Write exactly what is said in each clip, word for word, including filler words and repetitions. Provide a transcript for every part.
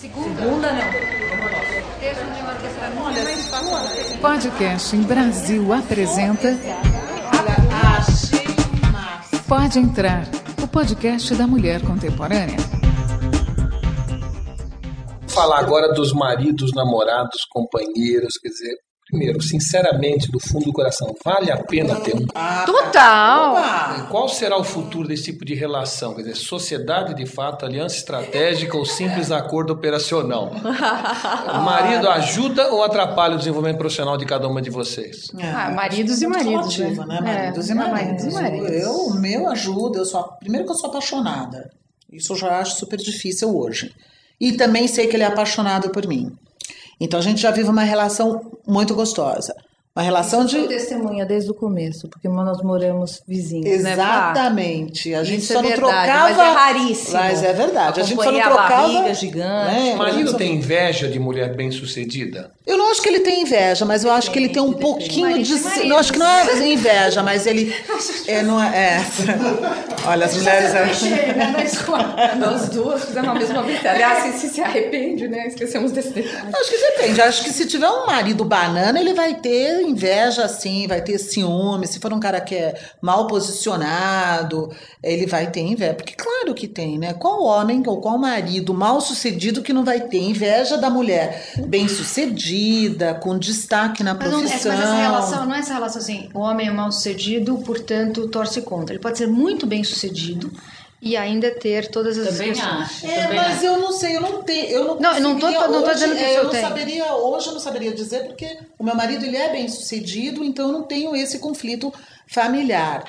Segunda não. Podcast em Brasil apresenta Pode Entrar, o podcast da mulher contemporânea. Vou falar agora dos maridos, namorados, companheiros, quer dizer, primeiro, sinceramente, do fundo do coração, vale a pena ter um? Total! Qual será o futuro desse tipo de relação? Quer dizer, sociedade de fato, aliança estratégica ou simples acordo operacional? O marido ajuda ou atrapalha o desenvolvimento profissional de cada uma de vocês? É, ah, maridos e maridos, relativa, né? né? Maridos É, e maridos. maridos e maridos. Eu, o meu ajuda, eu sou, primeiro que eu sou apaixonada. Isso eu já acho super difícil hoje. E também sei que ele é apaixonado por mim. Então a gente já vive uma relação muito gostosa. Uma relação de... Eu sou testemunha desde o começo, porque nós moramos vizinhos, Exatamente. Né, a gente Isso só é não verdade, trocava... mas é raríssimo. Mas é verdade. A gente só não a trocava... barriga gigante. Né? Marido tem inveja de mulher bem-sucedida? Eu não acho que ele tem inveja, mas eu acho que ele tem um pouquinho de... Eu acho que não é inveja, mas ele... É, não é... é. Olha, as mulheres... Nós duas fizemos a mesma vida. Aliás, se se arrepende, né? Esquecemos desse detalhe. Acho que depende. Acho que se tiver um marido banana, ele vai ter inveja, sim, vai ter ciúme. Se for um cara que é mal posicionado, ele vai ter inveja. Porque claro que tem, né? Qual homem ou qual marido mal sucedido que não vai ter inveja da mulher bem sucedida, com destaque na Mas, não, profissão? mas essa relação, não é essa relação assim, o homem é mal sucedido, portanto torce contra. Ele pode ser muito bem sucedido e ainda ter todas as Também questões. acho. É, também mas acho. eu não sei, eu não tenho, eu não Não, eu não tô- conseguiria não tô hoje, dizendo que o é, senhor eu não tem. saberia, hoje eu não saberia dizer, porque o meu marido, ele é bem sucedido, então eu não tenho esse conflito familiar,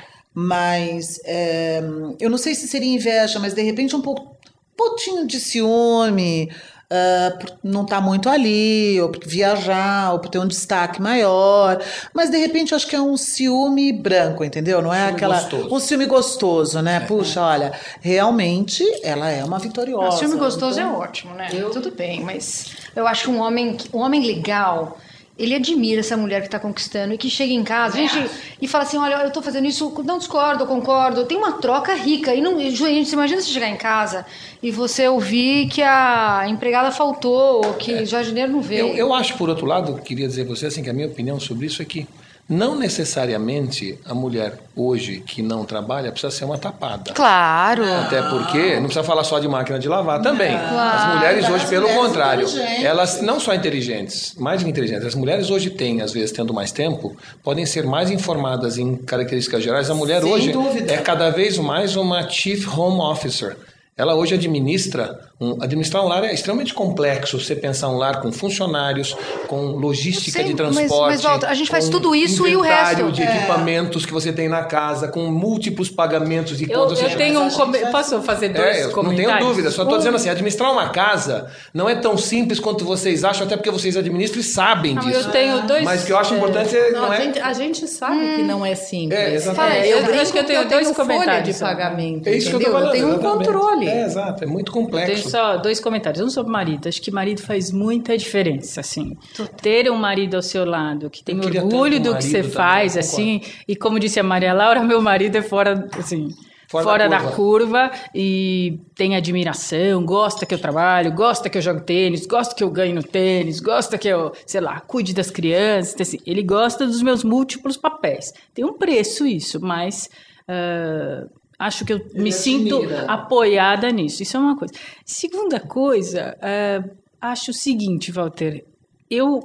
mas é, eu não sei se seria inveja, mas de repente um pouco, um pouquinho de ciúme, Uh, por não estar muito ali, ou por viajar, ou por ter um destaque maior, mas de repente acho que é um ciúme branco, entendeu? Não é Ciúme aquela gostoso. um ciúme gostoso, né? Puxa, olha, realmente ela é uma vitoriosa. O filme gostoso então... é ótimo, né? Tudo bem, mas eu acho que um homem, um homem legal, ele admira essa mulher que está conquistando e que chega em casa, a gente, e fala assim, olha, eu estou fazendo isso, não discordo, concordo, tem uma troca rica. E não, gente, você imagina você chegar em casa e você ouvir que a empregada faltou, ou que É. o jardineiro não veio. Eu, eu acho, por outro lado, queria dizer a você assim, que a minha opinião sobre isso é que não necessariamente a mulher hoje que não trabalha precisa ser uma tapada. Claro. Até porque, não precisa falar só de máquina de lavar também. Claro. As mulheres hoje, As pelo mulheres contrário, inteligentes. elas não só inteligentes, mais do que inteligentes, as mulheres hoje têm, às vezes, tendo mais tempo, podem ser mais informadas em características gerais. A mulher Sem hoje dúvida. é cada vez mais uma Chief Home Officer. Ela hoje administra, um, administrar um lar é extremamente complexo, você pensar um lar com funcionários, com logística Sei, de mas- transporte, mas, Walter, a gente faz com tudo isso e o inventário resto? de É. equipamentos que você tem na casa, com múltiplos pagamentos de Eu, contas. eu ou seja, tenho um mas a come... gente vai- Posso fazer dois é, eu não comentários? tenho dúvida, só estou Um- dizendo assim, administrar uma casa não é tão simples quanto vocês acham, até porque vocês administram e sabem Não, disso. eu tenho dois... Mas o que eu acho importante é, Não, não a, é... gente, a gente sabe que não é simples. É, exatamente. É, eu brinco acho que eu tenho que dois folha comentários de só. pagamento, É isso que eu entendeu? estou falando. tenho um exatamente. controle. É, exato, é muito Eu complexo. tenho só dois comentários. Um sobre marido. Acho que marido faz muita diferença, assim. Ter um marido ao seu lado, que tem Eu queria orgulho tanto um do que você marido faz, também, assim. E como disse a Maria Laura, meu marido é fora, assim... Fora Fora, da da, curva. E tem admiração, gosta que eu trabalho, gosta que eu jogo tênis, gosta que eu ganho no tênis, gosta que eu, sei lá, cuide das crianças. Assim, ele gosta dos meus múltiplos papéis. Tem um preço isso, mas ah, acho que eu me sinto admira. apoiada nisso. Isso é uma coisa. Segunda coisa, ah, acho o seguinte, Walter, eu,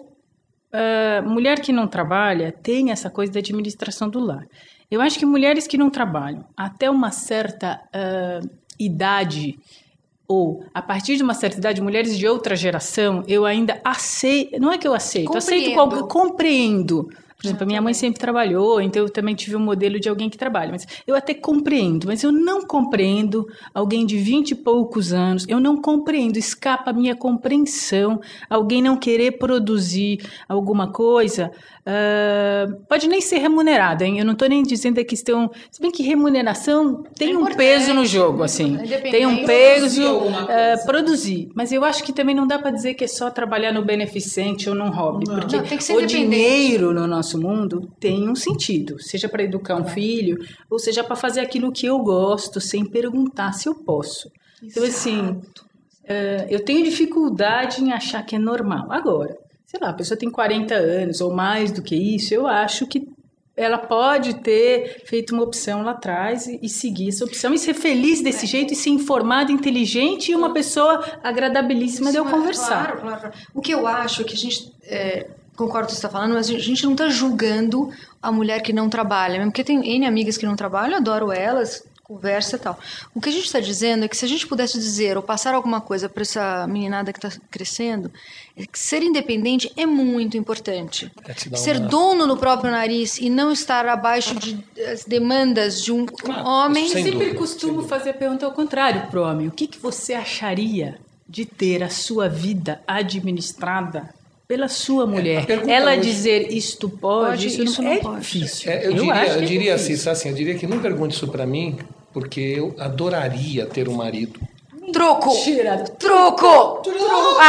ah, mulher que não trabalha tem essa coisa da administração do lar. Eu acho que mulheres que não trabalham até uma certa ah, idade, ou a partir de uma certa idade, mulheres de outra geração, eu ainda aceito, não é que eu aceito, eu aceito, Compreendo. qual- compreendo. Por exemplo, a minha mãe sempre trabalhou, então eu também tive um modelo de alguém que trabalha. Mas eu até compreendo, mas eu não compreendo alguém de vinte e poucos anos, eu não compreendo, escapa a minha compreensão, alguém não querer produzir alguma coisa, uh, pode nem ser remunerado, hein? Eu não estou nem dizendo que questão, se bem que remuneração tem É um importante, peso no jogo, assim, independente. tem um Produzir peso, alguma uh, coisa. produzir, mas eu acho que também não dá para dizer que é só trabalhar no beneficente ou num hobby, Não. porque Não, tem que ser o independente. dinheiro no nosso mundo tem um sentido, seja para educar um filho, ou seja para fazer aquilo que eu gosto, sem perguntar se eu posso. Então, assim, uh, eu tenho dificuldade em achar que é normal. Agora, sei lá, a pessoa tem quarenta anos ou mais do que isso, eu acho que ela pode ter feito uma opção lá atrás e, e seguir essa opção e ser feliz desse é. jeito e ser informada, inteligente e uma pessoa agradabilíssima de eu conversar. Claro, claro, claro. O que eu acho é que a gente, é, concordo com o que você está falando, mas a gente não está julgando a mulher que não trabalha, mesmo porque tem N amigas que não trabalham, eu adoro elas, conversa e tal. O que a gente está dizendo é que se a gente pudesse dizer ou passar alguma coisa para essa meninada que está crescendo, é que ser independente é muito importante. É ser uma... dono do próprio nariz e não estar abaixo de das demandas de um ah, homem. Eu sempre dúvida, costumo fazer a pergunta ao contrário para o homem. O que, que você acharia de ter a sua vida administrada pela sua mulher? É, ela hoje... dizer isto pode, pode isso, isso não, não é pode. Difícil. É, eu, eu diria, eu diria é assim, assim, eu diria que não pergunte isso para mim, porque eu adoraria ter um marido. Truco! Tira. Truco! Truco!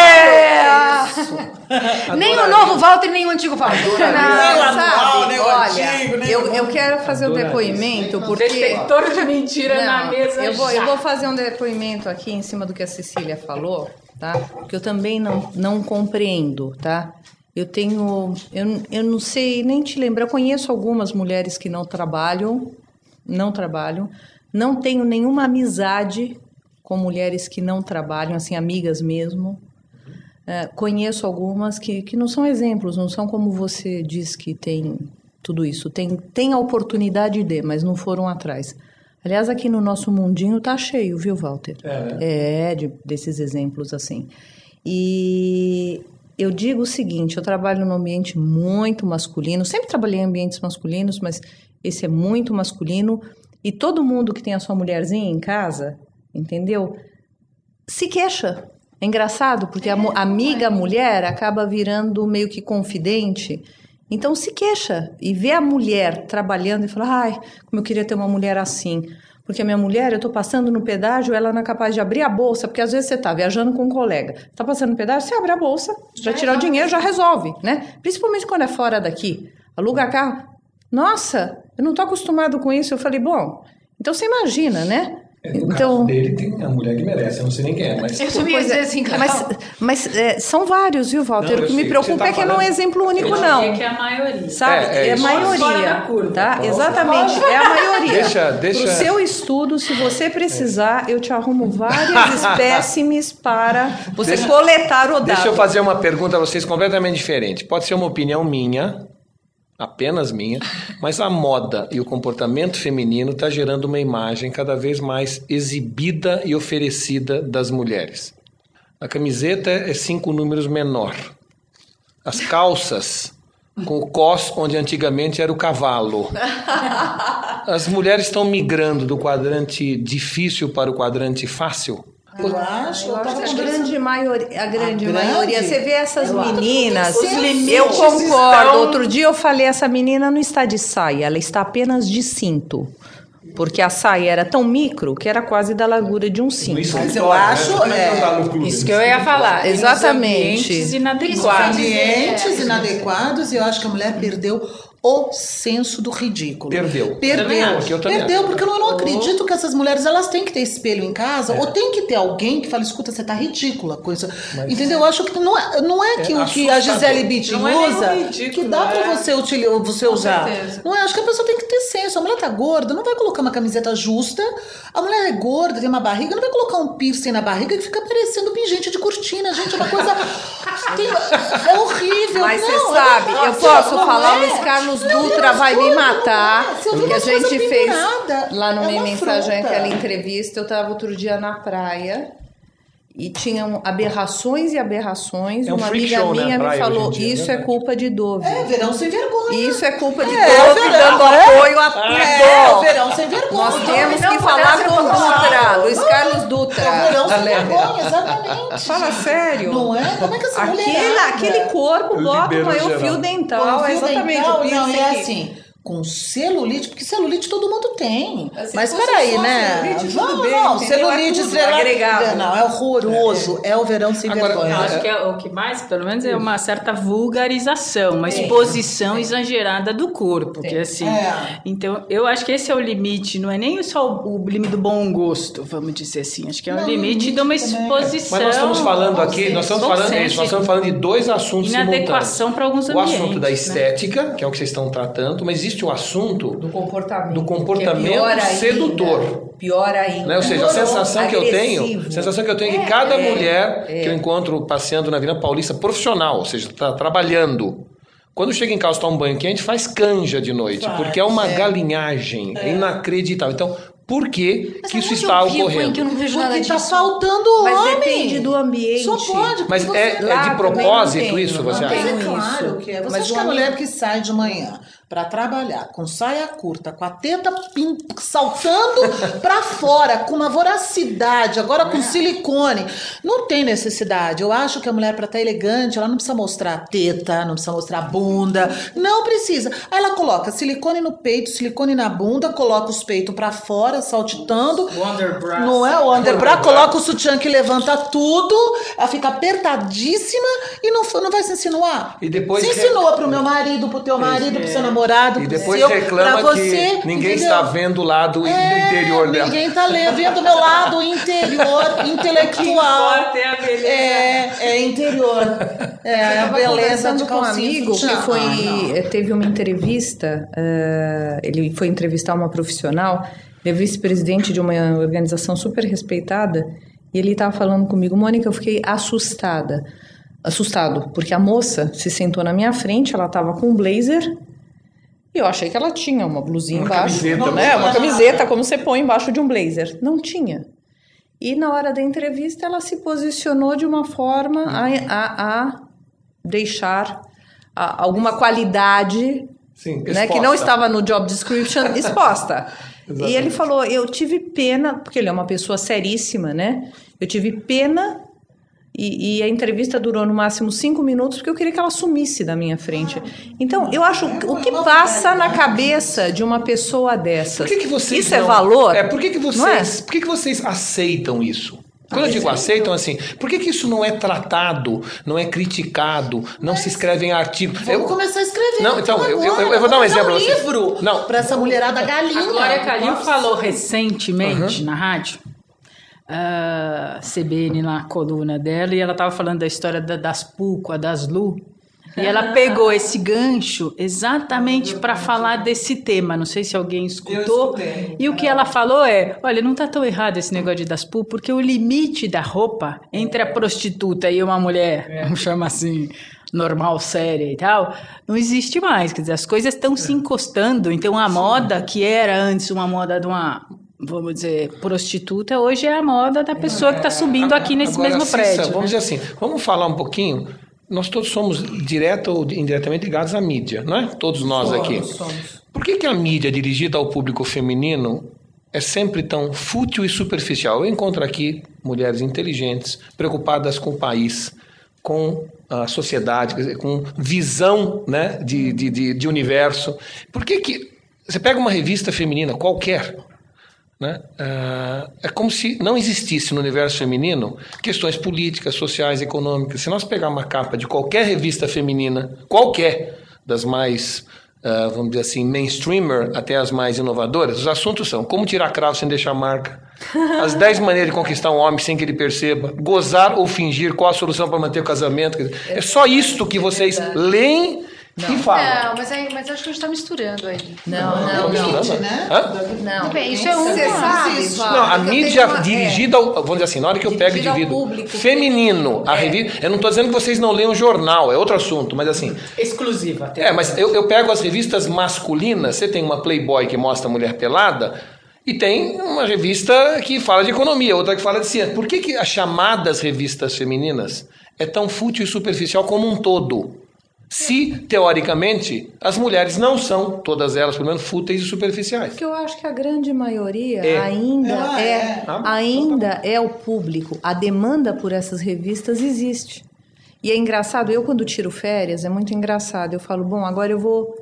Ale! Nem o novo Walter, nem o antigo Walter. Não, sabe? Olha, eu, eu quero fazer adoraria. um depoimento, porque... Detector de mentira não, na mesa eu vou, já. eu vou fazer um depoimento aqui em cima do que a Cecília falou, tá? Porque eu também não, não compreendo, tá? Eu tenho... Eu, eu não sei nem te lembrar, eu conheço algumas mulheres que não trabalham, não trabalham, não tenho nenhuma amizade com mulheres que não trabalham, assim, amigas mesmo. É, conheço algumas que, que não são exemplos, não são como você diz que tem tudo isso. Tem, tem a oportunidade de, mas não foram atrás. Aliás, aqui no nosso mundinho tá cheio, viu, Walter? É, né? É de, desses exemplos assim. E eu digo o seguinte, eu trabalho num ambiente muito masculino, sempre trabalhei em ambientes masculinos, mas esse é muito masculino, e todo mundo que tem a sua mulherzinha em casa, entendeu? Se queixa. É engraçado, porque a amiga mulher acaba virando meio que confidente. Então, se queixa. E vê a mulher trabalhando e fala, ai, como eu queria ter uma mulher assim. Porque a minha mulher, eu estou passando no pedágio, ela não é capaz de abrir a bolsa, porque às vezes você está viajando com um colega, está passando no pedágio, você abre a bolsa, já tira o dinheiro, já resolve, né? Principalmente quando é fora daqui. Aluga carro. Nossa, eu não estou acostumado com isso. Eu falei, bom, então você imagina, né? É, no então, caso dele tem a mulher que merece, eu não sei nem quem é, mas... Eu sabia dizer assim, Mas, mas é, são vários, viu, Walter? Não, o que me preocupa tá é que não é exemplo único, não. É que é a maioria. Sabe? É, é, é a maioria, tá? Exatamente, é a maioria. Deixa, deixa... Pro seu estudo, se você precisar, é. eu te arrumo várias espécimes para você deixa, coletar o dado. Deixa eu fazer uma pergunta a vocês completamente diferente. Pode ser uma opinião minha... apenas minha, mas a moda e o comportamento feminino está gerando uma imagem cada vez mais exibida e oferecida das mulheres. A camiseta é cinco números menor. As calças com o cos, onde antigamente era o cavalo. As mulheres estão migrando do quadrante difícil para o quadrante fácil. Eu acho, eu acho que a grande maioria, a grande a maioria, grande? Você vê essas eu meninas, eu concordo. Estão... Outro dia eu falei, essa menina não está de saia, ela está apenas de cinto. Porque a saia era tão micro que era quase da largura de um cinto. Isso, mas eu acho, é, isso que eu ia falar, exatamente. Ambientes inadequados. Ambientes inadequados, e eu acho que a mulher perdeu o senso do ridículo. Perdeu. Perdeu. Eu Perdeu, porque eu não acredito que essas mulheres, elas têm que ter espelho em casa, é. ou tem que ter alguém que fale, escuta, você tá ridícula, coisa. Mas, entendeu? Eu acho que não é, não é que é o que a Gisele Bündchen usa, é ridículo, que dá pra é. você, utilizar, você usar. Não é? Acho que a pessoa tem que ter senso. A mulher tá gorda, não vai colocar uma camiseta justa. A mulher é gorda, tem uma barriga, não vai colocar um piercing na barriga que fica parecendo pingente de cortina. Gente, é uma coisa... tem, é horrível. Mas não, você sabe, eu posso não falar, é. Luiz Carlos Dutra vai me matar, porque a gente fez lá no é Minha Mensagem fruta. aquela entrevista, eu estava outro dia na praia e tinham aberrações e aberrações, é um uma amiga show, minha né, me falou, dia, isso né? é culpa de Dove. É, verão sem vergonha. Isso é culpa de é, Dove, verão, dando é? apoio a tudo. É, verão sem vergonha. Nós temos não, que não, falar com o Dutra, não. Luiz Carlos Dutra. É, verão sem vergonha, exatamente. Fala sério. Não é? Como é que essa Aquele, mulher aquele corpo bota Libero um geral. fio dental, o fio exatamente. dental, o não, piercing é aqui. assim... com celulite, porque celulite todo mundo tem. Se Mas fosse peraí, só né? celulite, tudo Não, bem, não, entendeu? celulite É tudo estrela- agregado. Não, é horroroso. É, é o verão sem Agora, vergonha. Eu acho que é, o que mais, pelo menos, é uma certa vulgarização, uma exposição exagerada do corpo, que assim. É. Então, eu acho que esse é o limite, não é nem só o, o limite do bom gosto, vamos dizer assim. Acho que é o Não, limite de uma limite também. exposição. Mas nós estamos falando aqui, nós estamos Bom falando senso. isso, nós estamos falando de dois assuntos Inadequação simultâneos. para alguns O ambientes. assunto da né? estética, que é o que vocês estão tratando, mas existe o assunto Do comportamento. do comportamento que é pior ainda, sedutor. Pior ainda. Né? Ou seja, a sensação que eu tenho, Agressivo. a sensação que eu tenho é que É, cada é, mulher é. que eu encontro passeando na Vila Paulista profissional, ou seja, está trabalhando, quando chega em casa tomar um banho quente, faz canja de noite, Faz, porque é uma é. galinhagem, é inacreditável. Então, por que Mas que isso aonde está eu vivo, hein, ocorrendo? que eu não vejo nada Porque tá disso. faltando Mas homem. depende do ambiente. Só pode. Mas porque é, você- é Lá de também propósito não tenho, isso, você não acha? tenho. Mas é claro isso. que é. Você Mas acha o que a amigo- mulher que sai de manhã para trabalhar com saia curta, com a teta pin- saltando para fora, com uma voracidade, agora com silicone, não tem necessidade. Eu acho que a mulher, para estar elegante, ela não precisa mostrar a teta, não precisa mostrar a bunda, não precisa. Aí ela coloca silicone no peito, silicone na bunda, coloca os peitos para fora, saltitando. Wonderbra. Não é o underbra, coloca o sutiã que levanta tudo, ela fica apertadíssima e não, não vai se insinuar. E depois se re- insinua pro meu marido, pro teu marido, pro seu namorado, E pro depois seu, reclama pra que você, ninguém entendeu? está vendo o lado do É, interior dela. Ninguém tá lendo, vendo o meu lado interior, intelectual. importa é a beleza. É, é interior. É, a Eu tava beleza conversando de com um calcinha e amigo sutiã. que foi, Ah, não. eh, teve uma entrevista, eh, ele foi entrevistar uma profissional, ele é vice-presidente de uma organização super respeitada, e ele estava falando comigo, Mônica, eu fiquei assustada, assustado, porque a moça se sentou na minha frente, ela estava com um blazer, e eu achei que ela tinha uma blusinha Uma embaixo, camiseta, né? né? Uma camiseta, como você põe embaixo de um blazer. Não tinha. E na hora da entrevista ela se posicionou de uma forma a, a, a deixar a- alguma qualidade, Sim, né, que exposta. não estava no job description exposta. E ele falou, eu tive pena, porque ele é uma pessoa seríssima, né? Eu tive pena e, e a entrevista durou no máximo cinco minutos porque eu queria que ela sumisse da minha frente. Então, eu acho o que passa na cabeça de uma pessoa dessas. Por que, que vocês isso é não- valor? É, por que, que Não é? vocês, por que, que vocês aceitam isso? Quando eu digo aceitam, assim, por que, que isso não é tratado, não é criticado, não se escreve em artigo? Vamos Eu- começar a escrever. Não, então, eu- eu- agora. eu vou dar um Vamos exemplo fazer pra você. livro Não. para essa mulherada galinha. A Glória Calil Nossa. falou recentemente na rádio, a C B N na coluna dela, e ela estava falando da história da- das Pulqua, das Lu, e ela pegou esse gancho exatamente para falar desse tema. Não sei se alguém escutou. E o que ela falou é: olha, não está tão errado esse negócio de das Pu, porque o limite da roupa entre a prostituta e uma mulher, vamos chamar assim, normal, séria e tal, não existe mais. Quer dizer, as coisas estão se encostando. Então, a moda que era antes uma moda de uma, vamos dizer, prostituta, hoje é a moda da pessoa que está subindo aqui nesse Agora, mesmo Cissa, prédio. vamos né? dizer assim, vamos falar um pouquinho. Nós todos somos direto ou indiretamente ligados à mídia, não é? Todos nós aqui. Por que, que a mídia dirigida ao público feminino é sempre tão fútil e superficial? Eu encontro aqui mulheres inteligentes, preocupadas com o país, com a sociedade, quer dizer, com visão, né, de, de, de, de universo. Por que que você pega uma revista feminina qualquer, né? Ah, é como se não existisse no universo feminino questões políticas, sociais, econômicas. Se nós pegar uma capa de qualquer revista feminina, qualquer, das mais, ah, vamos dizer assim, mainstreamer até as mais inovadoras, os assuntos são como tirar cravo sem deixar marca, as dez maneiras de conquistar um homem sem que ele perceba, gozar ou fingir, qual a solução para manter o casamento. Quer dizer, é só isto que vocês leem e falam. Não, mas, aí, mas acho que a gente está misturando aí. Não, não, Estão não. misturando? né? Hã? Não, Tudo bem, isso é um- Você sabe, Isso. Val, Não, a que eu mídia tenho uma- dirigida ao, vamos dizer assim, na hora que eu pego e Dirigida ao divido público feminino, a é. revista, eu não estou dizendo que vocês não leem o jornal, é outro assunto, mas assim, Exclusiva. até. é, mas eu, eu pego as revistas masculinas, você tem uma Playboy que mostra a mulher pelada e tem uma revista que fala de economia, outra que fala de ciência. Por que que as chamadas revistas femininas é tão fútil e superficial como um todo? Se, teoricamente, as mulheres não são, todas elas, pelo menos, fúteis e superficiais. Porque eu acho que a grande maioria É. ainda Ela é, é. Ah, ainda é o público. A demanda por essas revistas existe. E é engraçado, eu quando tiro férias, é muito engraçado. Eu falo, bom, agora eu vou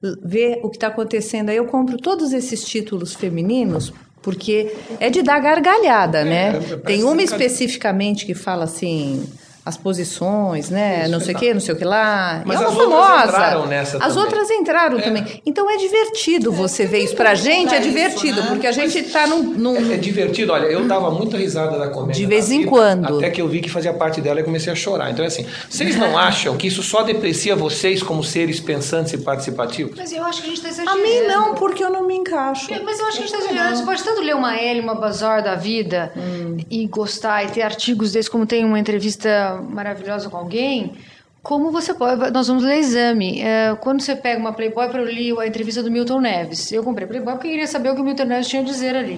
ver o que está acontecendo. Aí eu compro todos esses títulos femininos, porque é de dar gargalhada, né? Tem uma especificamente que fala assim... as posições, né? Isso, não sei o que, não sei o que lá. Mas é uma as famosa. Outras entraram nessa as também. outras entraram é. também. Então é divertido é, você ver isso. Pra gente é divertido, isso, né? Porque a gente Mas tá num... num... É, é divertido. Olha, eu dava muita risada da comédia. De vez em vida, quando. Até que eu vi que fazia parte dela e comecei a chorar. Então é assim, vocês não acham que isso só deprecia vocês como seres pensantes e participativos? Mas eu acho que a gente tá exagerando. A mim não, porque eu não me encaixo. Mas eu acho que a gente tá exagerando. Você pode tanto ler uma Ellie, uma Bazar da vida hum. e gostar e ter artigos desses, como tem uma entrevista maravilhosa com alguém, como você pode... Nós vamos ler exame. É, quando você pega uma Playboy, para eu li a entrevista do Milton Neves. Eu comprei Playboy porque eu queria saber o que o Milton Neves tinha a dizer ali.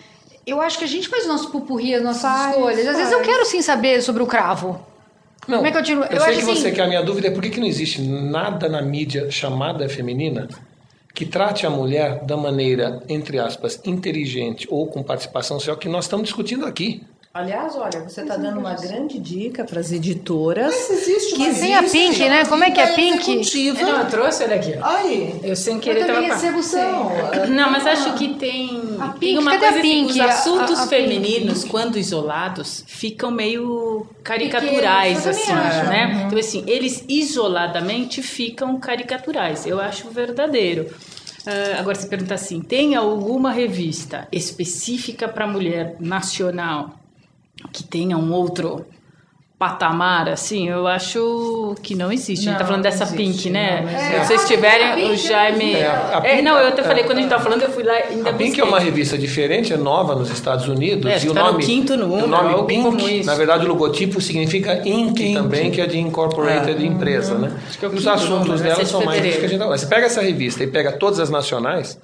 Eu acho que a gente faz o nosso pupurri, as nossas faz, escolhas. Às faz. vezes eu quero sim saber sobre o cravo. Não, como é que eu tiro? Eu, eu sei que assim... você quer. A minha dúvida é por que, que não existe nada na mídia chamada feminina que trate a mulher da maneira, entre aspas, inteligente ou com participação social que nós estamos discutindo aqui. Aliás, olha, você está dando uma grande dica para as editoras. Mas existe uma que tem a Pink, né? Pink, Como é que é Pink? Eu não, eu trouxe ela aqui. Aí. Eu sem querer eu também tava recebo são. Não, mas acho que tem, a Pink, tem uma cadê coisa a Pink? assim, os assuntos a, a, a femininos, Pink. quando isolados, ficam meio caricaturais, assim, acho. né? Uhum. Então, assim, eles isoladamente ficam caricaturais. Eu acho verdadeiro. Uh, agora, se pergunta assim, tem alguma revista específica para mulher nacional que tenha um outro patamar, assim? Eu acho que não existe. Não, a gente tá falando dessa existe, Pink, né? Não, é. Se vocês tiverem, o Jaime... É, a Pink, é, não, eu até é, falei, quando a gente tava falando, eu fui lá e ainda A Pink é uma revista diferente, é nova nos Estados Unidos. É, e o tá nome, no quinto número, o nome Pink, na verdade, o logotipo significa Inc, Inc. também, que é de Incorporated é. empresa, né? Acho que é o Os assuntos número, dela são mais que a gente... Você pega essa revista e pega todas as nacionais,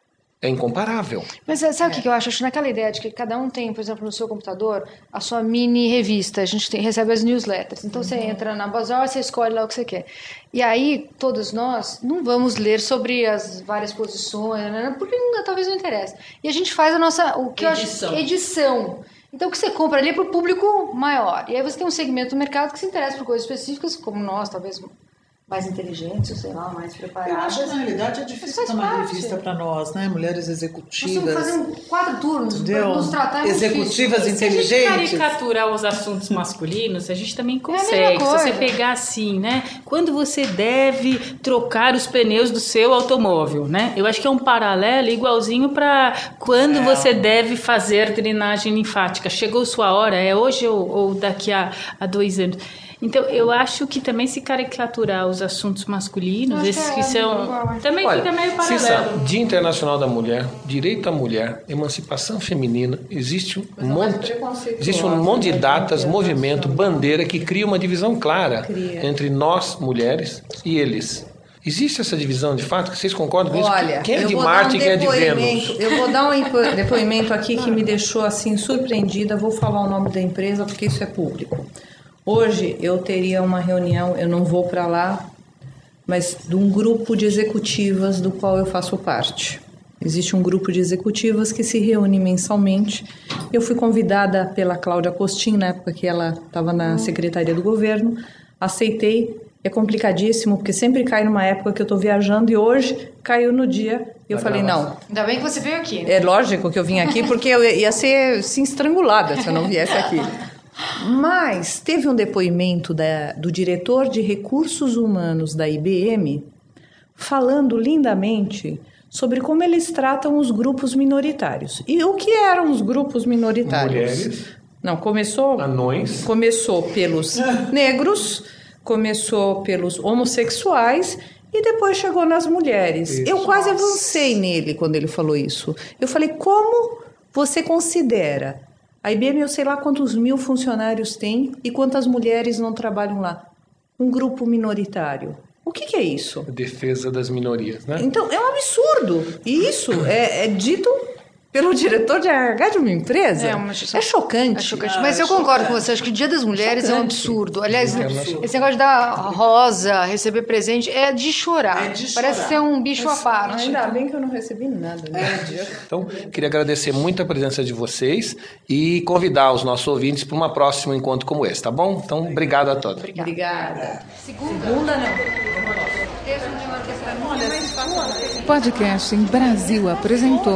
é incomparável. Mas sabe o é. que eu acho? Acho naquela ideia de que cada um tem, por exemplo, no seu computador, a sua mini revista. A gente tem, recebe as newsletters. Então, uhum. você entra na Bazar, você escolhe lá o que você quer. E aí, todos nós não vamos ler sobre as várias posições, né? Porque não, talvez não interesse. E a gente faz a nossa... O que edição. Eu acho, edição. Então, o que você compra ali é para o público maior. E aí você tem um segmento do mercado que se interessa por coisas específicas, como nós, talvez... mais inteligentes, sei lá, mais preparadas. Eu acho que, na realidade, é difícil dar uma revista para nós, né? Mulheres executivas. Nós temos que fazer um, quatro turnos para nos tratar. Executivas inteligentes. Se a gente caricaturar os assuntos masculinos, a gente também consegue. É Se você pegar assim, né? Quando você deve trocar os pneus do seu automóvel, né? Eu acho que é um paralelo igualzinho para quando é. você deve fazer drenagem linfática. Chegou sua hora, é hoje ou, ou daqui a, a dois anos. Então, eu acho que também se caricaturar os assuntos masculinos, esses que, é, que são... Também Olha, fica meio paralelo. Sabe, Dia Internacional da Mulher, direito à mulher, emancipação feminina, existe um Mas monte, existe um monte de datas, movimento, bandeira que cria uma divisão clara cria. entre nós, mulheres, e eles. Existe essa divisão de fato? Vocês concordam com isso? Olha, quem é de Marte e quem é de Vênus? Eu vou dar um depoimento aqui que me deixou assim surpreendida. Vou falar o nome da empresa porque isso é público. Hoje eu teria uma reunião, eu não vou para lá, mas de um grupo de executivas do qual eu faço parte. Existe um grupo de executivas que se reúne mensalmente. Eu fui convidada pela Cláudia Costin, na época que ela estava na Secretaria do Governo. Aceitei. É complicadíssimo, porque sempre cai numa época que eu estou viajando e hoje caiu no dia. E eu falei, não. Ainda bem que você veio aqui. É lógico que eu vim aqui, porque eu ia ser assim, estrangulada se eu não viesse aqui. Mas teve um depoimento da, do diretor de recursos humanos da I B M falando lindamente sobre como eles tratam os grupos minoritários. E o que eram os grupos minoritários? Mulheres. Não, começou... Anões. Começou pelos negros, começou pelos homossexuais e depois chegou nas mulheres. Isso. Eu quase avancei nele quando ele falou isso. Eu falei, como você considera... A I B M, eu sei lá quantos mil funcionários tem e quantas mulheres não trabalham lá. Um grupo minoritário. O que, que é isso? A defesa das minorias, né? Então, é um absurdo. E isso é, é dito pelo diretor de R H de uma empresa. É, uma... é chocante. É chocante. Mas eu concordo com você. Acho que o Dia das Mulheres chocante. é um absurdo. Aliás, é absurdo. Esse negócio de dar rosa, receber presente, é de chorar. É de chorar. Parece ser um bicho à parte. Ainda bem que eu não recebi nada. Né? É. Então, queria agradecer muito a presença de vocês e convidar os nossos ouvintes para um próximo encontro como esse, tá bom? Então, obrigado a todos. Obrigada. Obrigada. Segunda? Segunda não. O podcast em Brasil apresentou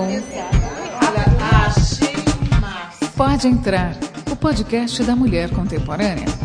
Pode Entrar, o podcast da mulher contemporânea.